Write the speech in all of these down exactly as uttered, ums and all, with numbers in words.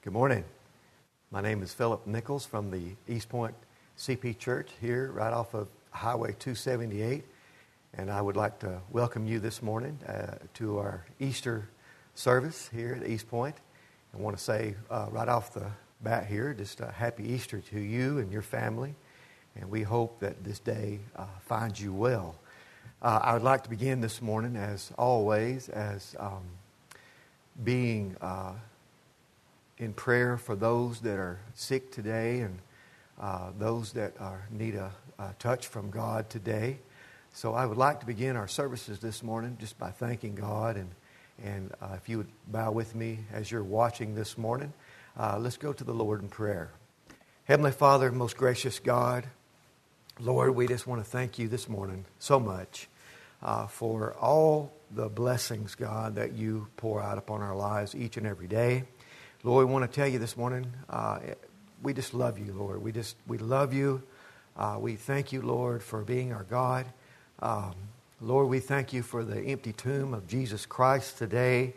Good morning. My name is Philip Nichols from the East Point C P Church here right off of Highway two seventy-eight. And I would like to welcome you this morning uh, to our Easter service here at East Point. I want to say uh, right off the bat here, just a happy Easter to you and your family. And we hope that this day uh, finds you well. Uh, I would like to begin this morning, as always, as um, being uh, in prayer for those that are sick today and uh, those that are, need a, a touch from God today. So I would like to begin our services this morning just by thanking God. And, and uh, if you would bow with me as you're watching this morning, uh, let's go to the Lord in prayer. Heavenly Father, most gracious God, Lord, we just want to thank you this morning so much uh, for all the blessings, God, that you pour out upon our lives each and every day. Lord, we want to tell you this morning, uh, we just love you, Lord. We just, we love you. Uh, we thank you, Lord, for being our God. Um, Lord, we thank you for the empty tomb of Jesus Christ today.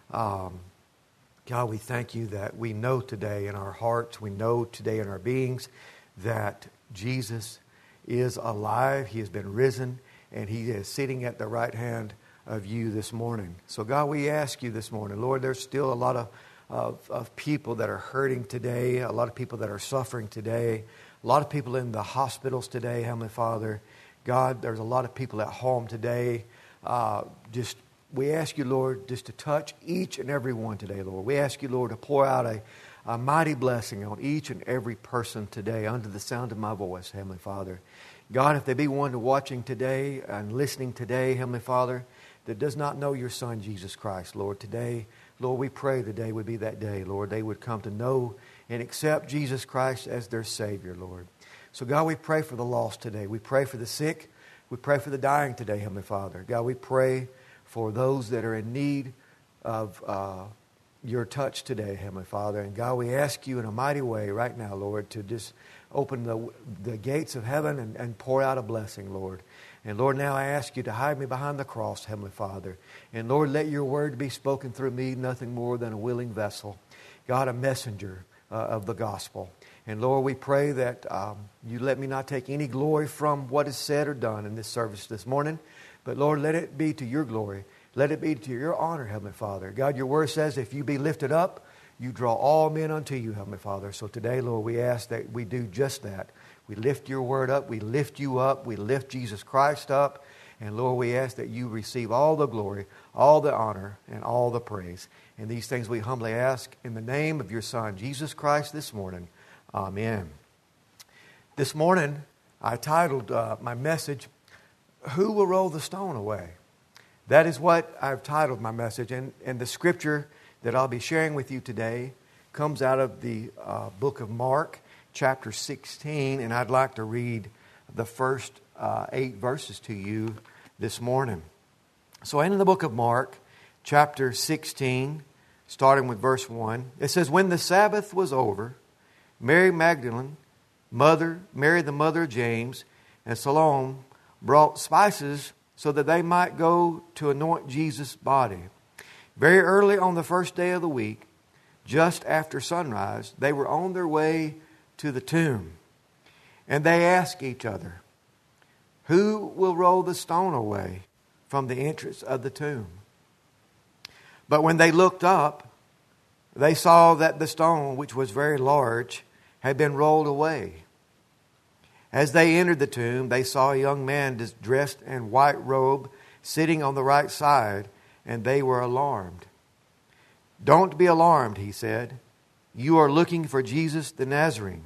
Um, God, we thank you that we know today in our hearts, we know today in our beings that Jesus is alive. He has been risen, and He is sitting at the right hand of you this morning. So God, we ask you this morning, Lord, there's still a lot of, of, of people that are hurting today, a lot of people that are suffering today, a lot of people in the hospitals today, Heavenly Father. God, there's a lot of people at home today. Uh, just we ask you, Lord, just to touch each and every one today, Lord. We ask you, Lord, to pour out a, a mighty blessing on each and every person today under the sound of my voice, Heavenly Father. God, if there be one watching today and listening today, Heavenly Father, that does not know your Son, Jesus Christ, Lord, today, Lord, we pray today would be that day, Lord. They would come to know and accept Jesus Christ as their Savior, Lord. So, God, we pray for the lost today. We pray for the sick. We pray for the dying today, Heavenly Father. God, we pray for those that are in need of uh, your touch today, Heavenly Father. And, God, we ask you in a mighty way right now, Lord, to just open the, the gates of heaven and, and pour out a blessing, Lord. And, Lord, now I ask you to hide me behind the cross, Heavenly Father. And, Lord, let your word be spoken through me, nothing more than a willing vessel. God, a messenger uh, of the gospel. And, Lord, we pray that um, you let me not take any glory from what is said or done in this service this morning. But, Lord, let it be to your glory. Let it be to your honor, Heavenly Father. God, your word says if you be lifted up, you draw all men unto you, Heavenly Father. So today, Lord, we ask that we do just that. We lift your word up. We lift you up. We lift Jesus Christ up. And, Lord, we ask that you receive all the glory, all the honor, and all the praise. And these things we humbly ask in the name of your Son, Jesus Christ, this morning. Amen. This morning, I titled uh, my message, Who Will Roll the Stone Away? That is what I've titled my message. And, and the scripture that I'll be sharing with you today comes out of the uh, book of Mark, chapter sixteen. And I'd like to read the first uh, eight verses to you this morning. So in the book of Mark, chapter sixteen, starting with verse one, it says, When the Sabbath was over, Mary Magdalene, mother, Mary the mother of James, and Salome brought spices so that they might go to anoint Jesus' body. Very early on the first day of the week, just after sunrise, they were on their way to the tomb. And they asked each other, Who will roll the stone away from the entrance of the tomb? But when they looked up, they saw that the stone, which was very large, had been rolled away. As they entered the tomb, they saw a young man dressed in white robe sitting on the right side, and they were alarmed. Don't be alarmed, he said. You are looking for Jesus the Nazarene,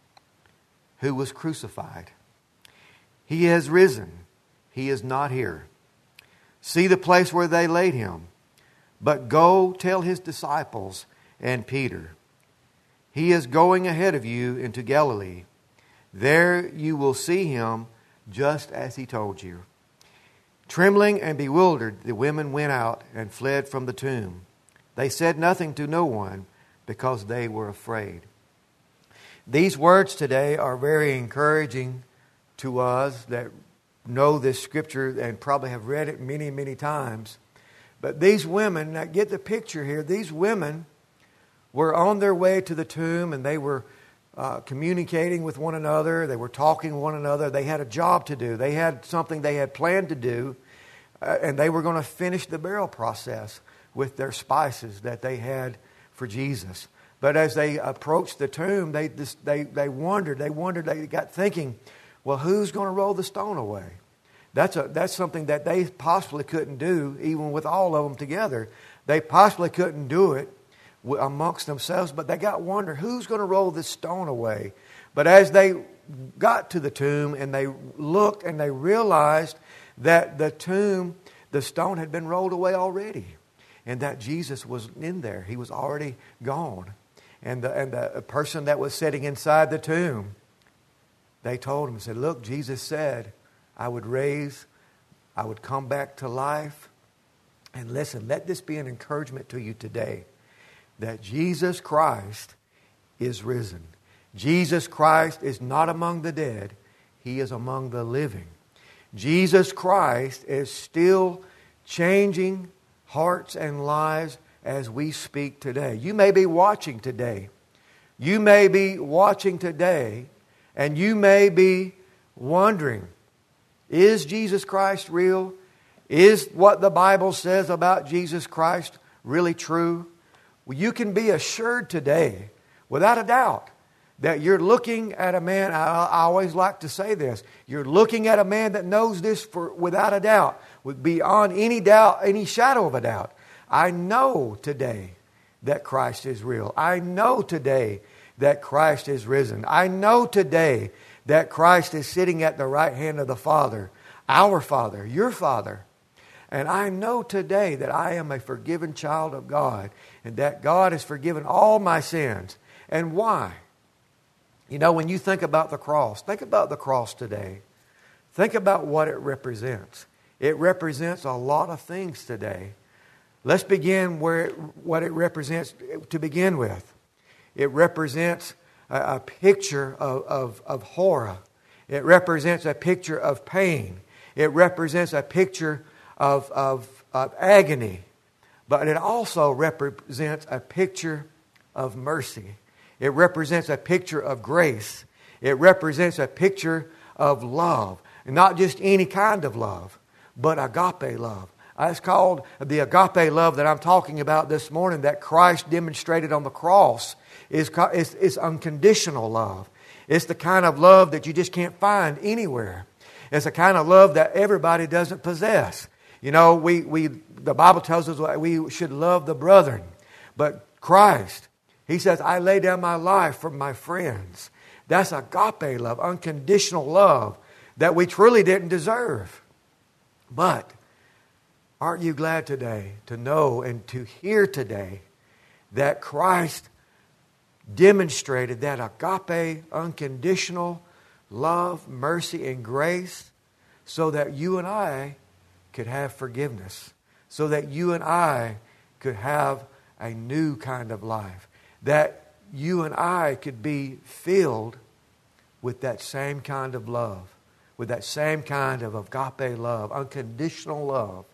who was crucified. He has risen. He is not here. See the place where they laid him. But go tell his disciples and Peter, He is going ahead of you into Galilee. There you will see him just as he told you. Trembling and bewildered, the women went out and fled from the tomb. They said nothing to no one because they were afraid. These words today are very encouraging to us that know this scripture and probably have read it many, many times. But these women, now get the picture here, these women were on their way to the tomb, and they were uh, communicating with one another. They were talking with one another. They had a job to do. They had something they had planned to do, uh, and they were going to finish the burial process with their spices that they had for Jesus. But as they approached the tomb, they just, they they wondered. They wondered. They got thinking, well, who's going to roll the stone away? That's a that's something that they possibly couldn't do, even with all of them together. They possibly couldn't do it amongst themselves, but they got wonder, who's going to roll this stone away? But as they got to the tomb and they looked and they realized that the tomb, the stone had been rolled away already, and that Jesus was in there. He was already gone. And the, and the person that was sitting inside the tomb, they told him, said, look, Jesus said, I would raise, I would come back to life. And listen, let this be an encouragement to you today, that Jesus Christ is risen. Jesus Christ is not among the dead. He is among the living. Jesus Christ is still changing hearts and lives as we speak today. You may be watching today. You may be watching today, and you may be wondering, is Jesus Christ real? Is what the Bible says about Jesus Christ really true? Well, you can be assured today, without a doubt, that you're looking at a man. I, I always like to say this. You're looking at a man that knows this for without a doubt, with beyond any doubt, any shadow of a doubt. I know today that Christ is real. I know today that Christ is risen. I know today that Christ is sitting at the right hand of the Father, our Father, your Father. And I know today that I am a forgiven child of God, and that God has forgiven all my sins. And why? You know, when you think about the cross, think about the cross today. Think about what it represents. It represents a lot of things today. Let's begin where it, what it represents to begin with. It represents a, a picture of, of, of horror. It represents a picture of pain. It represents a picture of, of, of agony. But it also represents a picture of mercy. It represents a picture of grace. It represents a picture of love. And not just any kind of love, but agape love. It's called the agape love that I'm talking about this morning, that Christ demonstrated on the cross. Is is, is unconditional love. It's the kind of love that you just can't find anywhere. It's the kind of love that everybody doesn't possess. You know, we, we the Bible tells us we should love the brethren. But Christ, He says, I lay down my life for my friends. That's agape love, unconditional love that we truly didn't deserve. But aren't you glad today to know and to hear today that Christ demonstrated that agape, unconditional love, mercy, and grace so that you and I could have forgiveness, so that you and I could have a new kind of life, that you and I could be filled with that same kind of love, with that same kind of agape love, unconditional love.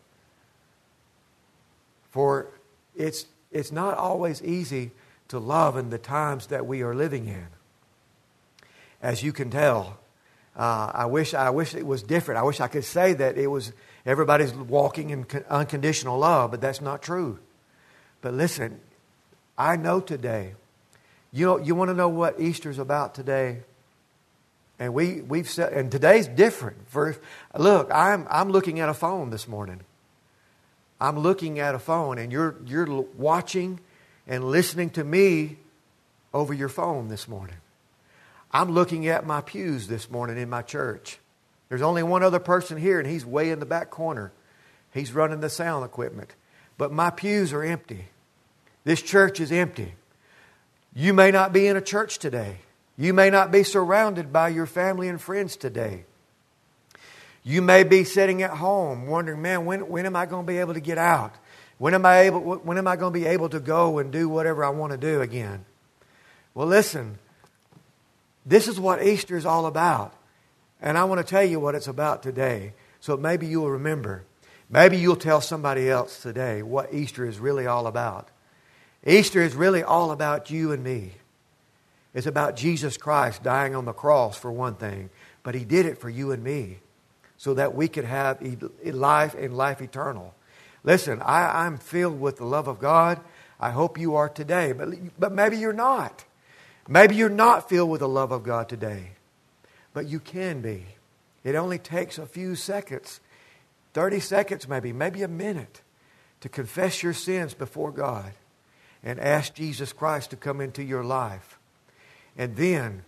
For it's it's not always easy to love in the times that we are living in. As you can tell, uh, I wish I wish it was different. I wish I could say that it was everybody's walking in unconditional love, but that's not true. But listen, I know today. You know, you want to know what Easter's about today? And we we've said, and today's different. For look, I'm I'm looking at a phone this morning. I'm looking at a phone, and you're you're watching and listening to me over your phone this morning. I'm looking at my pews this morning in my church. There's only one other person here, and he's way in the back corner. He's running the sound equipment. But my pews are empty. This church is empty. You may not be in a church today. You may not be surrounded by your family and friends today. You may be sitting at home wondering, man, when, when am I going to be able to get out? When am I able, when am I going to be able to go and do whatever I want to do again? Well, listen, this is what Easter is all about. And I want to tell you what it's about today. So maybe you'll remember. Maybe you'll tell somebody else today what Easter is really all about. Easter is really all about you and me. It's about Jesus Christ dying on the cross for one thing, but He did it for you and me so that we could have life and life eternal. Listen, I, I'm filled with the love of God. I hope you are today, but, but maybe you're not. Maybe you're not filled with the love of God today, but you can be. It only takes a few seconds, thirty seconds maybe, maybe a minute, to confess your sins before God and ask Jesus Christ to come into your life. And then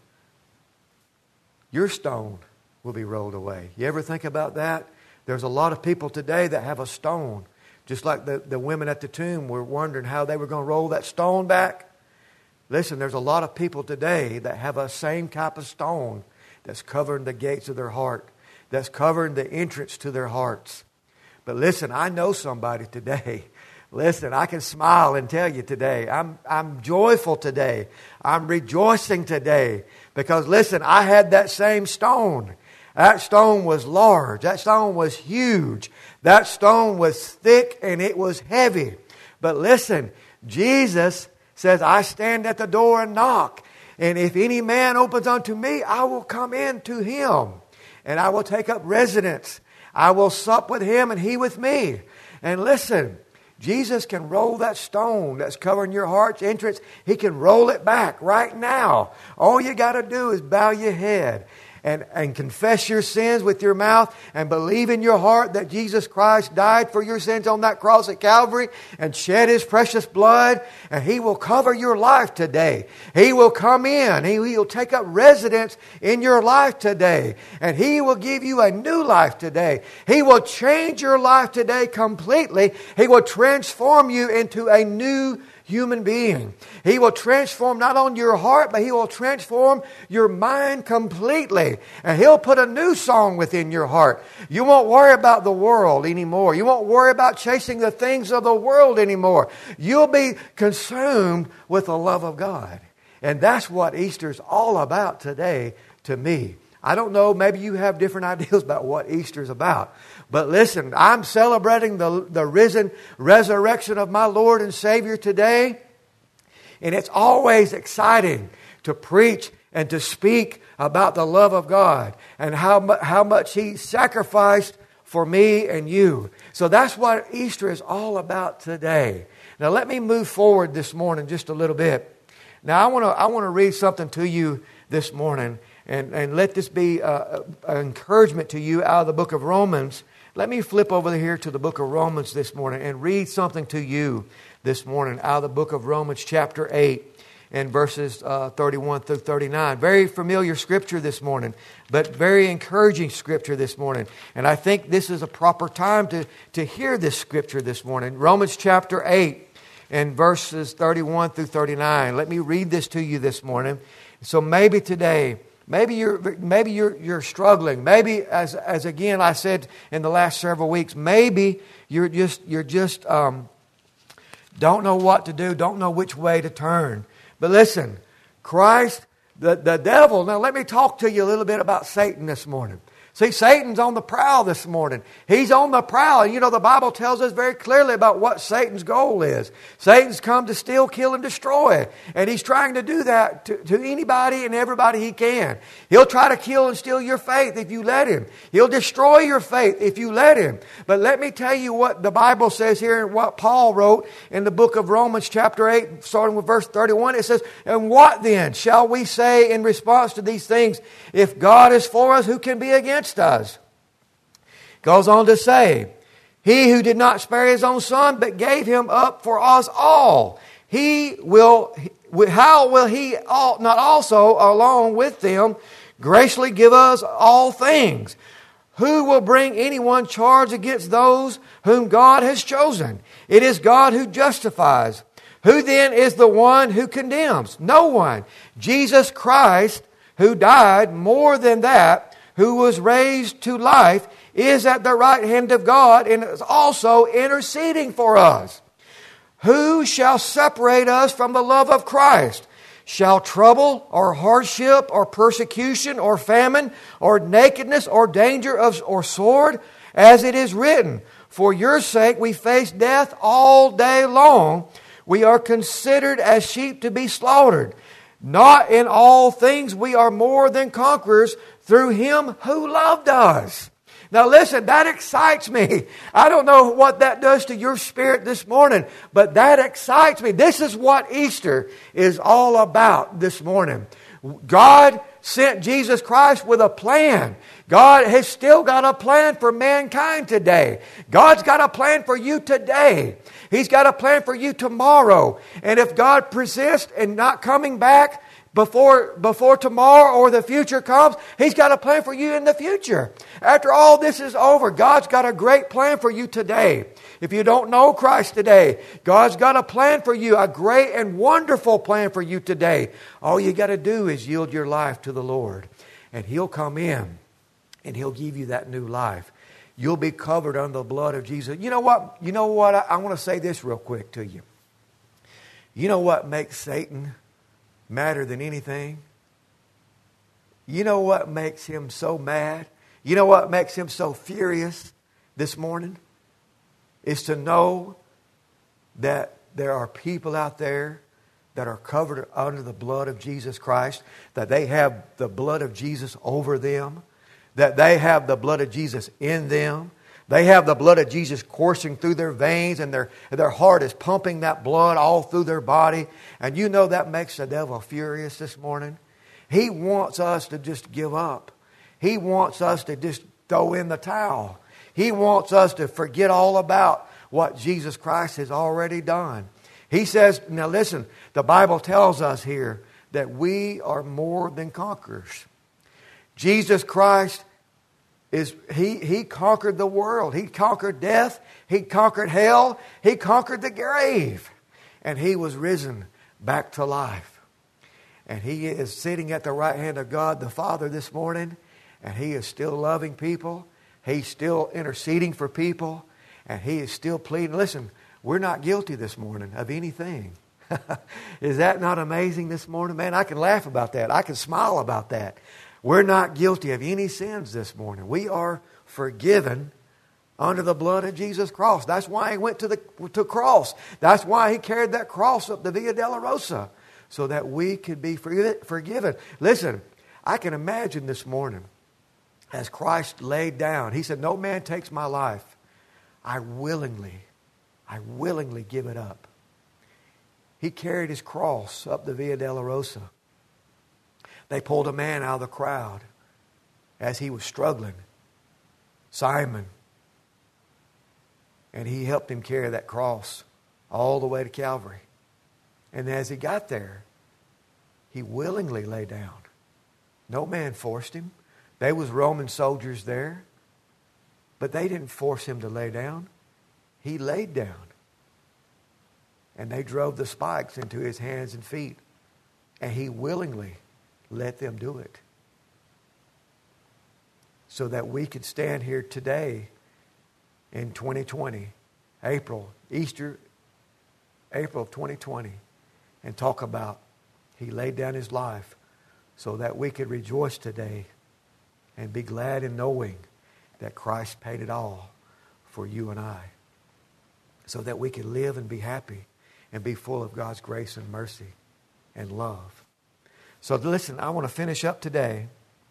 your stone will be rolled away. You ever think about that? There's a lot of people today that have a stone. Just like the, the women at the tomb were wondering how they were going to roll that stone back. Listen, there's a lot of people today that have a same type of stone that's covering the gates of their heart, that's covering the entrance to their hearts. But listen, I know somebody today. Listen, I can smile and tell you today, I'm, I'm joyful today. I'm rejoicing today. Because listen, I had that same stone. That stone was large. That stone was huge. That stone was thick and it was heavy. But listen, Jesus says, I stand at the door and knock. And if any man opens unto me, I will come in to him. And I will take up residence. I will sup with him and he with me. And listen, Jesus can roll that stone that's covering your heart's entrance. He can roll it back right now. All you got to do is bow your head and, and confess your sins with your mouth and believe in your heart that Jesus Christ died for your sins on that cross at Calvary and shed His precious blood, and He will cover your life today. He will come in. He will take up residence in your life today, and He will give you a new life today. He will change your life today completely. He will transform you into a new human being. He will transform not only your heart, but He will transform your mind completely. And He'll put a new song within your heart. You won't worry about the world anymore. You won't worry about chasing the things of the world anymore. You'll be consumed with the love of God. And that's what Easter's all about today to me. I don't know, maybe you have different ideas about what Easter's about. But listen, I'm celebrating the, the risen resurrection of my Lord and Savior today. And it's always exciting to preach and to speak about the love of God and how, how much He sacrificed for me and you. So that's what Easter is all about today. Now let me move forward this morning just a little bit. Now I want to I want to read something to you this morning. And, and let this be uh, an encouragement to you out of the book of Romans. Let me flip over here to the book of Romans this morning and read something to you this morning out of the book of Romans chapter eight and verses uh, thirty-one through thirty-nine. Very familiar scripture this morning, but very encouraging scripture this morning. And I think this is a proper time to, to hear this scripture this morning. Romans chapter eight and verses thirty-one through thirty-nine. Let me read this to you this morning. So maybe today, Maybe you're maybe you're you're struggling. Maybe as as again I said in the last several weeks, maybe you're just you're just um, don't know what to do, don't know which way to turn. But listen, Christ, the, the devil. Now let me talk to you a little bit about Satan this morning. See, Satan's on the prowl this morning. He's on the prowl. And you know, the Bible tells us very clearly about what Satan's goal is. Satan's come to steal, kill, and destroy. And he's trying to do that to, to anybody and everybody he can. He'll try to kill and steal your faith if you let him. He'll destroy your faith if you let him. But let me tell you what the Bible says here and what Paul wrote in the book of Romans chapter eight, starting with verse thirty-one. It says, and what then shall we say in response to these things? If God is for us, who can be against us? Goes on to say, He who did not spare His own Son, but gave Him up for us all, He will, how will He not also, along with them, graciously give us all things? Who will bring anyone charge against those whom God has chosen? It is God who justifies. Who then is the one who condemns? No one. Jesus Christ, who died, more than that, who was raised to life, is at the right hand of God and is also interceding for us. Who shall separate us from the love of Christ? Shall trouble or hardship or persecution or famine or nakedness or danger of, or sword? As it is written, for your sake we face death all day long. We are considered as sheep to be slaughtered. Not in all things we are more than conquerors through Him who loved us. Now listen, that excites me. I don't know what that does to your spirit this morning, but that excites me. This is what Easter is all about this morning. God sent Jesus Christ with a plan. God has still got a plan for mankind today. God's got a plan for you today. He's got a plan for you tomorrow. And if God persists in not coming back before, before tomorrow or the future comes, He's got a plan for you in the future. After all this is over, God's got a great plan for you today. If you don't know Christ today, God's got a plan for you, a great and wonderful plan for you today. All you got to do is yield your life to the Lord, and He'll come in and He'll give you that new life. You'll be covered under the blood of Jesus. You know what? You know what? I, I want to say this real quick to you. You know what makes Satan madder than anything? You know what makes him so mad? You know what makes him so furious this morning? Is to know that there are people out there that are covered under the blood of Jesus Christ, that they have the blood of Jesus over them, that they have the blood of Jesus in them. They have the blood of Jesus coursing through their veins, and their, their heart is pumping that blood all through their body. And you know that makes the devil furious this morning. He wants us to just give up. He wants us to just throw in the towel. He wants us to forget all about what Jesus Christ has already done. He says, now listen, the Bible tells us here that we are more than conquerors. Jesus Christ is, he, he conquered the world. He conquered death. He conquered hell. He conquered the grave. And He was risen back to life. And He is sitting at the right hand of God the Father this morning. And He is still loving people. He's still interceding for people. And He is still pleading. Listen, we're not guilty this morning of anything. Is that not amazing this morning? Man, I can laugh about that. I can smile about that. We're not guilty of any sins this morning. We are forgiven under the blood of Jesus Christ. That's why He went to the to cross. That's why He carried that cross up the Via Dolorosa, so that we could be forgiven. Listen, I can imagine this morning as Christ laid down. He said, no man takes my life. I willingly, I willingly give it up. He carried His cross up the Via Dolorosa. They pulled a man out of the crowd as he was struggling, Simon. And he helped him carry that cross all the way to Calvary. And as he got there, he willingly lay down. No man forced him. There was Roman soldiers there, but they didn't force him to lay down. He laid down. And they drove the spikes into his hands and feet. And he willingly let them do it. So that we could stand here today in twenty twenty, April, Easter, April of twenty twenty, and talk about He laid down His life so that we could rejoice today and be glad in knowing that Christ paid it all for you and I, so that we could live and be happy and be full of God's grace and mercy and love. So listen, I want to finish up today.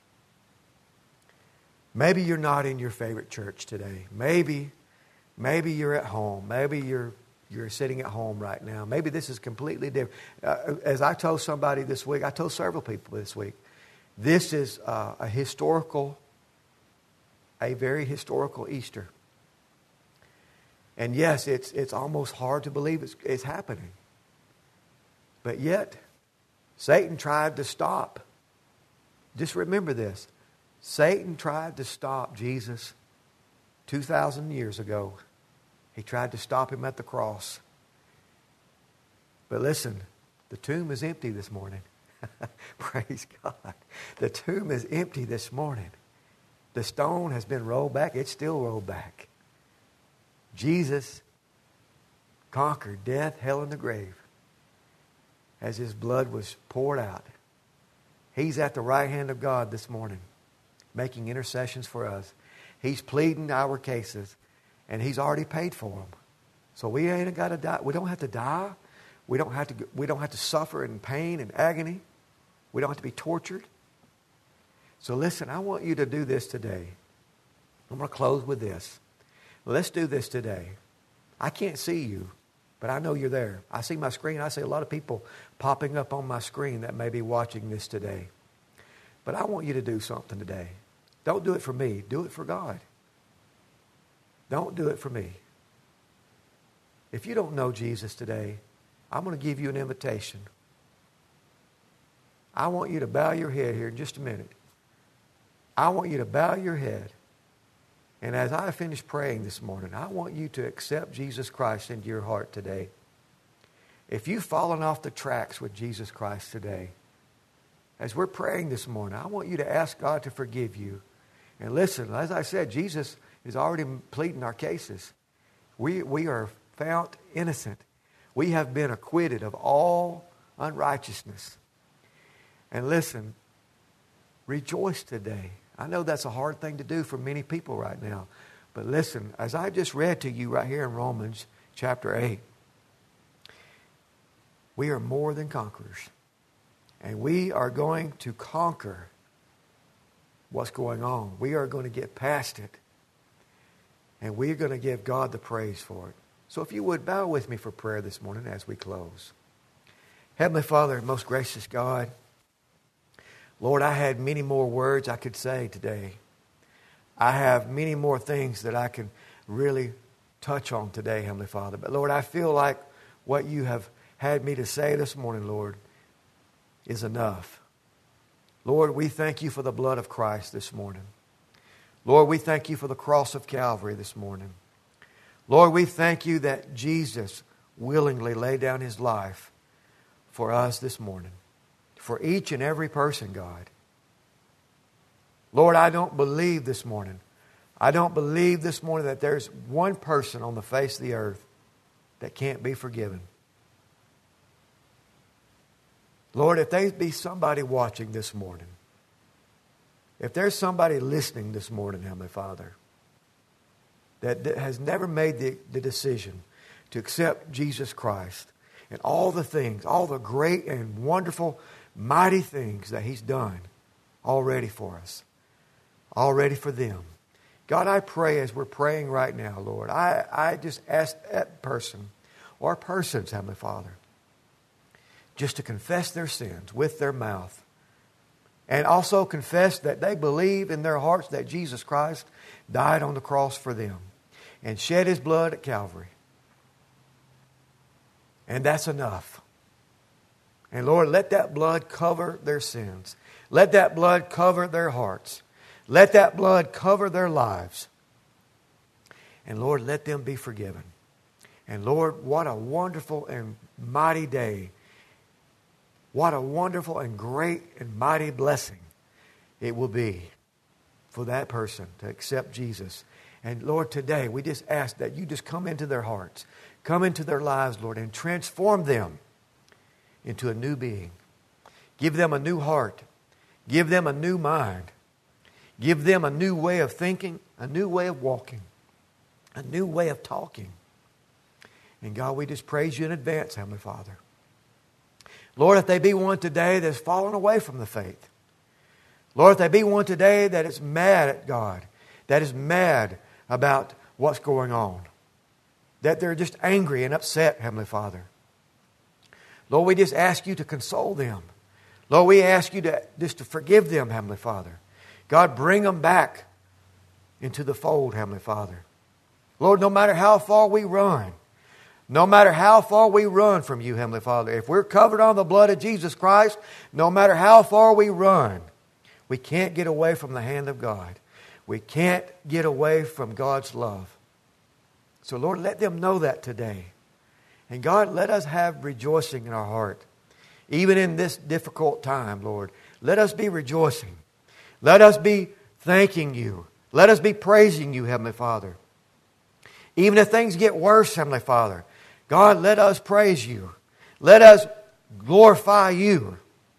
Maybe you're not in your favorite church today. Maybe, maybe you're at home. Maybe you're you're sitting at home right now. Maybe this is completely different. Uh, as I told somebody this week, I told several people this week, this is uh, a historical, a very historical Easter. And yes, it's it's almost hard to believe it's, it's happening. But yet, Satan tried to stop. Just remember this. Satan tried to stop Jesus two thousand years ago. He tried to stop Him at the cross. But listen, the tomb is empty this morning. Praise God. The tomb is empty this morning. The stone has been rolled back. It's still rolled back. Jesus conquered death, hell, and the grave as His blood was poured out. He's at the right hand of God this morning, making intercessions for us. He's pleading our cases, and He's already paid for them. So we ain't got to die. We don't have to die. We don't have to, we don't have to suffer in pain and agony. We don't have to be tortured. So listen, I want you to do this today. I'm going to close with this. Let's do this today. I can't see you, but I know you're there. I see my screen. I see a lot of people popping up on my screen that may be watching this today. But I want you to do something today. Don't do it for me. Do it for God. Don't do it for me. If you don't know Jesus today, I'm going to give you an invitation. I want you to bow your head here in just a minute. I want you to bow your head. And as I finish praying this morning, I want you to accept Jesus Christ into your heart today. If you've fallen off the tracks with Jesus Christ today, as we're praying this morning, I want you to ask God to forgive you. And listen, as I said, Jesus is already pleading our cases. We, we are found innocent. We have been acquitted of all unrighteousness. And listen, rejoice today. I know that's a hard thing to do for many people right now. But listen, as I just read to you right here in Romans chapter eight, we are more than conquerors. And we are going to conquer what's going on. We are going to get past it. And we are going to give God the praise for it. So if you would, bow with me for prayer this morning as we close. Heavenly Father, most gracious God, Lord, I had many more words I could say today. I have many more things that I can really touch on today, Heavenly Father. But Lord, I feel like what you have had me to say this morning, Lord, is enough. Lord, we thank you for the blood of Christ this morning. Lord, we thank you for the cross of Calvary this morning. Lord, we thank you that Jesus willingly laid down his life for us this morning. For each and every person, God. Lord, I don't believe this morning. I don't believe this morning that there's one person on the face of the earth that can't be forgiven. Lord, if there be somebody watching this morning, if there's somebody listening this morning, Heavenly Father, that has never made the, the decision to accept Jesus Christ and all the things, all the great and wonderful, mighty things that he's done already for us, already for them. God, I pray as we're praying right now, Lord, I, I just ask that person or persons, Heavenly Father, just to confess their sins with their mouth and also confess that they believe in their hearts that Jesus Christ died on the cross for them and shed his blood at Calvary. And that's enough. And Lord, let that blood cover their sins. Let that blood cover their hearts. Let that blood cover their lives. And Lord, let them be forgiven. And Lord, what a wonderful and mighty day. What a wonderful and great and mighty blessing it will be for that person to accept Jesus. And Lord, today we just ask that you just come into their hearts, come into their lives, Lord, and transform them into a new being. Give them a new heart. Give them a new mind. Give them a new way of thinking, a new way of walking, a new way of talking. And God, we just praise you in advance, Heavenly Father. Lord, if they be one today that's fallen away from the faith. Lord, if they be one today that is mad at God, that is mad about what's going on, that they're just angry and upset, Heavenly Father. Lord, we just ask you to console them. Lord, we ask you to just to forgive them, Heavenly Father. God, bring them back into the fold, Heavenly Father. Lord, no matter how far we run, no matter how far we run from you, Heavenly Father, if we're covered on the blood of Jesus Christ, no matter how far we run, we can't get away from the hand of God. We can't get away from God's love. So, Lord, let them know that today. And God, let us have rejoicing in our heart. Even in this difficult time, Lord, let us be rejoicing. Let us be thanking you. Let us be praising you, Heavenly Father. Even if things get worse, Heavenly Father, God, let us praise you. Let us glorify you.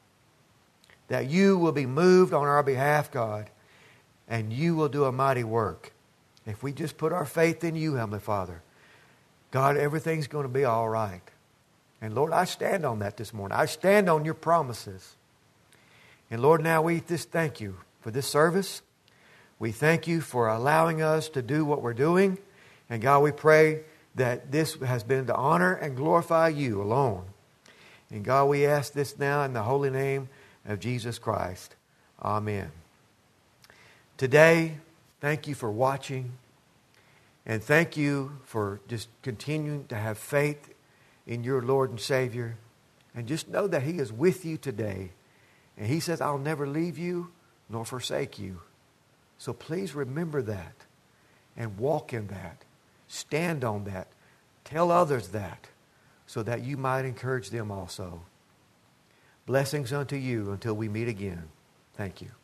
That you will be moved on our behalf, God, and you will do a mighty work. If we just put our faith in you, Heavenly Father, God, everything's going to be all right. And Lord, I stand on that this morning. I stand on your promises. And Lord, now we just thank you for this service. We thank you for allowing us to do what we're doing. And God, we pray that this has been to honor and glorify you alone. And God, we ask this now in the holy name of Jesus Christ. Amen. Today, thank you for watching. And thank you for just continuing to have faith in your Lord and Savior. And just know that He is with you today. And He says, I'll never leave you nor forsake you. So please remember that and walk in that. Stand on that. Tell others that so that you might encourage them also. Blessings unto you until we meet again. Thank you.